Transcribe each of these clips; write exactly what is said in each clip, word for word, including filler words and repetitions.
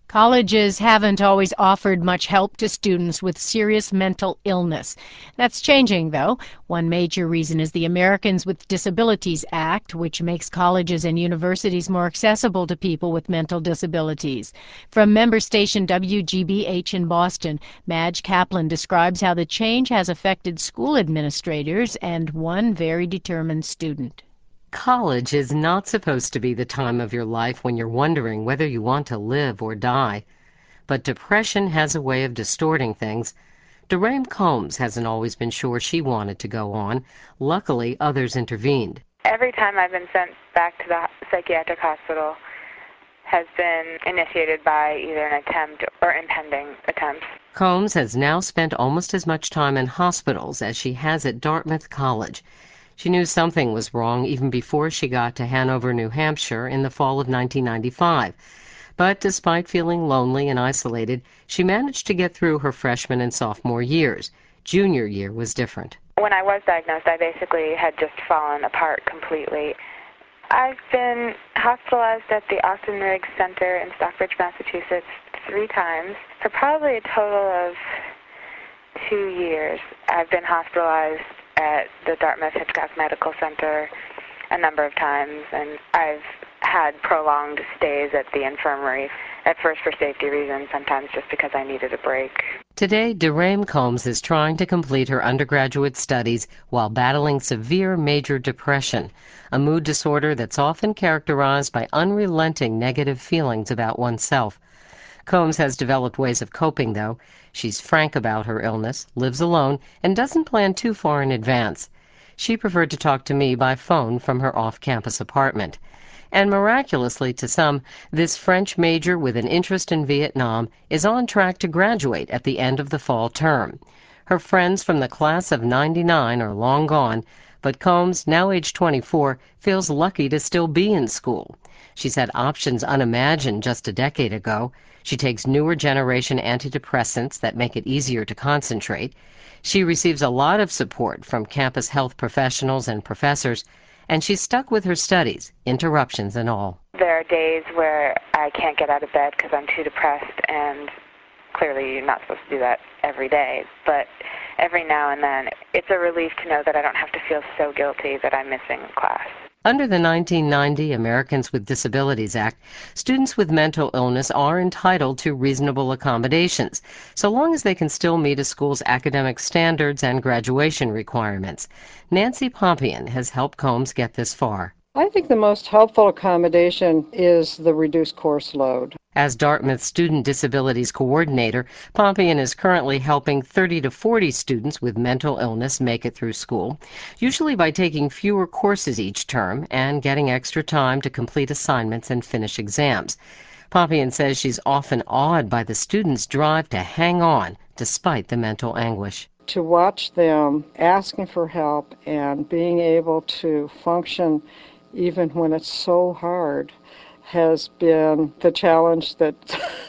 Colleges haven't always offered much help to students with serious mental illness. That's changing, though. One major reason is the Americans with Disabilities Act, which makes colleges and universities more accessible to people with mental disabilities. From member station W G B H in Boston, Madge Kaplan describes how the change has affected school administrators and one very determined student. College is not supposed to be the time of your life when you're wondering whether you want to live or die. But depression has a way of distorting things. Dorame Combs hasn't always been sure she wanted to go on. Luckily, others intervened. Every time I've been sent back to the psychiatric hospital has been initiated by either an attempt or impending attempts. Combs has now spent almost as much time in hospitals as she has at Dartmouth College. She knew something was wrong even before she got to Hanover, New Hampshire in the fall of nineteen ninety-five. But despite feeling lonely and isolated, she managed to get through her freshman and sophomore years. Junior year was different. When I was diagnosed, I basically had just fallen apart completely. I've been hospitalized at the Austin Riggs Center in Stockbridge, Massachusetts, three times for probably a total of two years. I've been hospitalized at the Dartmouth Hitchcock Medical Center a number of times, and I've had prolonged stays at the infirmary, at first for safety reasons, sometimes just because I needed a break. Today, Dorame Combs is trying to complete her undergraduate studies while battling severe major depression, a mood disorder that's often characterized by unrelenting negative feelings about oneself. Combs has developed ways of coping, though. She's frank about her illness, lives alone, and doesn't plan too far in advance. She preferred to talk to me by phone from her off-campus apartment. And miraculously to some, this French major with an interest in Vietnam is on track to graduate at the end of the fall term. Her friends from the class of ninety-nine are long gone, but Combs, now age twenty-four, feels lucky to still be in school. She's had options unimagined just a decade ago. She takes newer generation antidepressants that make it easier to concentrate. She receives a lot of support from campus health professionals and professors, and she's stuck with her studies, interruptions and all. There are days where I can't get out of bed because I'm too depressed, and clearly you're not supposed to do that every day, but every now and then it's a relief to know that I don't have to feel so guilty that I'm missing class. Under the nineteen ninety Americans with Disabilities Act, students with mental illness are entitled to reasonable accommodations, so long as they can still meet a school's academic standards and graduation requirements. Nancy Pompian has helped Combs get this far. I think the most helpful accommodation is the reduced course load. As Dartmouth Student Disabilities Coordinator, Pompian is currently helping thirty to forty students with mental illness make it through school, usually by taking fewer courses each term and getting extra time to complete assignments and finish exams. Pompian says she's often awed by the students' drive to hang on despite the mental anguish. To watch them asking for help and being able to function even when it's so hard has been the challenge that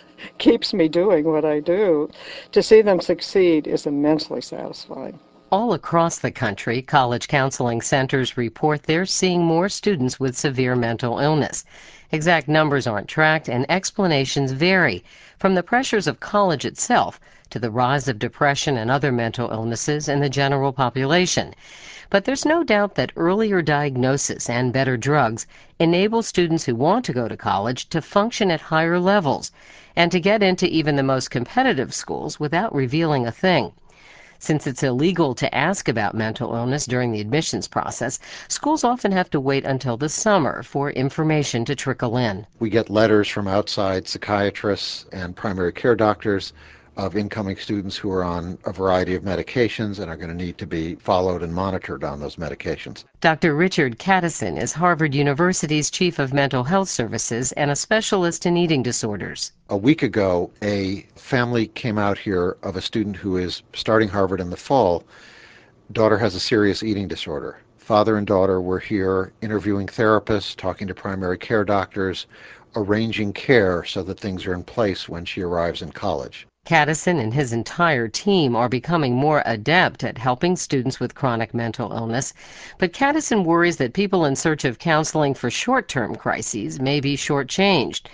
keeps me doing what I do. To see them succeed is immensely satisfying. All across the country, college counseling centers report they're seeing more students with severe mental illness. Exact numbers aren't tracked, and explanations vary, from the pressures of college itself to the rise of depression and other mental illnesses in the general population. But there's no doubt that earlier diagnosis and better drugs enable students who want to go to college to function at higher levels and to get into even the most competitive schools without revealing a thing. Since it's illegal to ask about mental illness during the admissions process, schools often have to wait until the summer for information to trickle in. We get letters from outside psychiatrists and primary care doctors of incoming students who are on a variety of medications and are going to need to be followed and monitored on those medications. Doctor Richard Cattison is Harvard University's Chief of Mental Health Services and a specialist in eating disorders. A week ago, a family came out here of a student who is starting Harvard in the fall. Daughter has a serious eating disorder. Father and daughter were here interviewing therapists, talking to primary care doctors, arranging care so that things are in place when she arrives in college. Cattison and his entire team are becoming more adept at helping students with chronic mental illness, but Cattison worries that people in search of counseling for short-term crises may be shortchanged.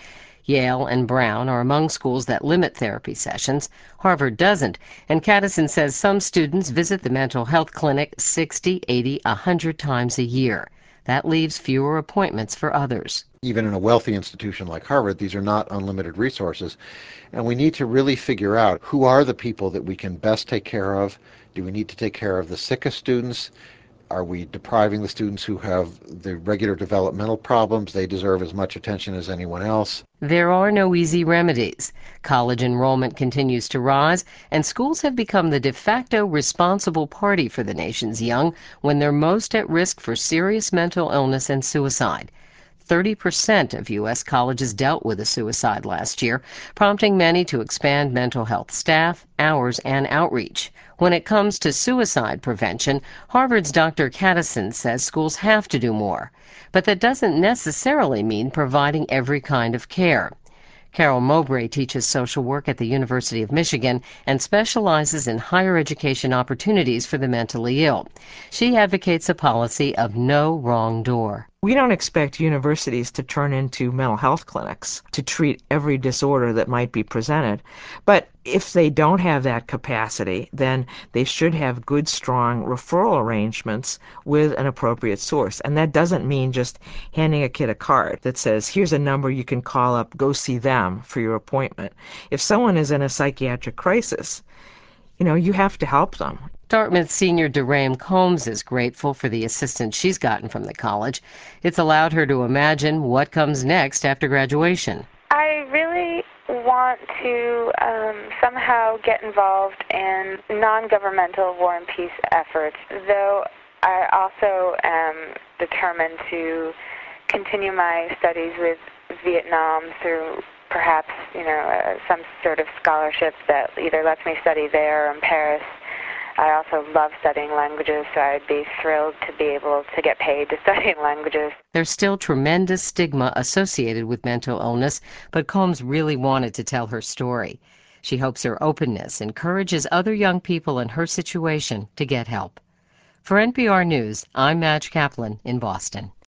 Yale and Brown are among schools that limit therapy sessions. Harvard doesn't, and Cattison says some students visit the mental health clinic sixty, eighty, one hundred times a year. That leaves fewer appointments for others. Even in a wealthy institution like Harvard, these are not unlimited resources. And we need to really figure out who are the people that we can best take care of. Do we need to take care of the sickest students? Are we depriving the students who have the regular developmental problems? They deserve as much attention as anyone else. There are no easy remedies. College enrollment continues to rise, and schools have become the de facto responsible party for the nation's young when they're most at risk for serious mental illness and suicide. thirty percent of U S colleges dealt with a suicide last year, prompting many to expand mental health staff, hours, and outreach. When it comes to suicide prevention, Harvard's Doctor Cattison says schools have to do more. But that doesn't necessarily mean providing every kind of care. Carol Mowbray teaches social work at the University of Michigan and specializes in higher education opportunities for the mentally ill. She advocates a policy of no wrong door. We don't expect universities to turn into mental health clinics to treat every disorder that might be presented. But if they don't have that capacity, then they should have good, strong referral arrangements with an appropriate source. And that doesn't mean just handing a kid a card that says, here's a number you can call up, go see them for your appointment. If someone is in a psychiatric crisis, you know, you have to help them. Dartmouth senior Deraim Combs is grateful for the assistance she's gotten from the college. It's allowed her to imagine what comes next after graduation. I really want to um, somehow get involved in non-governmental war and peace efforts, though I also am determined to continue my studies with Vietnam through perhaps, you know, uh, some sort of scholarship that either lets me study there or in Paris. I also love studying languages, so I'd be thrilled to be able to get paid to study languages. There's still tremendous stigma associated with mental illness, but Combs really wanted to tell her story. She hopes her openness encourages other young people in her situation to get help. For N P R News, I'm Madge Kaplan in Boston.